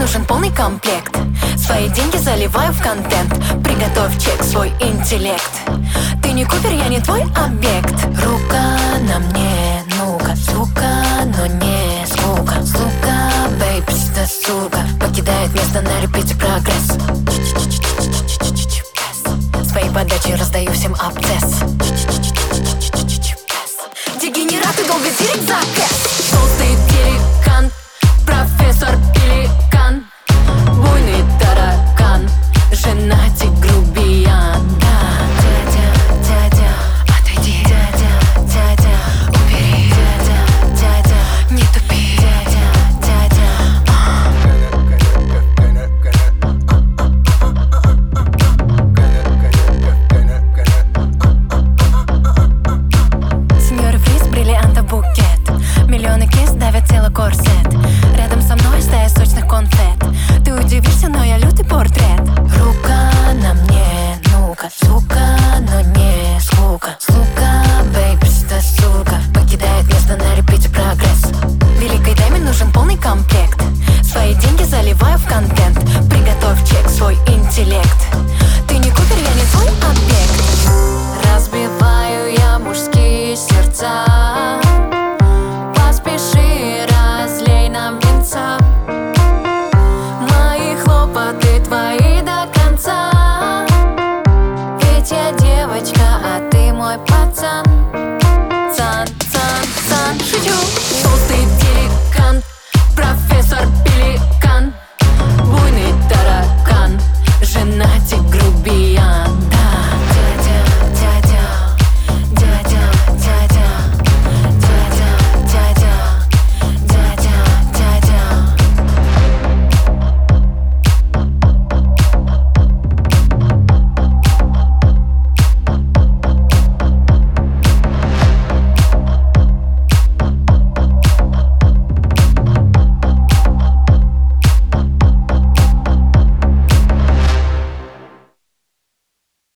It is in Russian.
нужен полный комплект. Свои деньги заливаю в контент. Приготовь чек, свой интеллект. Ты не Купер, я не твой объект. Рука на мне, ну-ка, сука, но не звука. Сука, бейбс, да сука. Покидает место на репите прогресс. Своей подачей раздаю всем абцесс. Дегенераты долго директ за кэс. Толстый пеликан, профессор пеликан, буйный таракан, женатик грубиян. Дядя, отойди. Дядя, убери. Дядя, не тупи. Дядя, Сеньор Фриз, бриллианта букет. Миллионы кис давят тело корсет.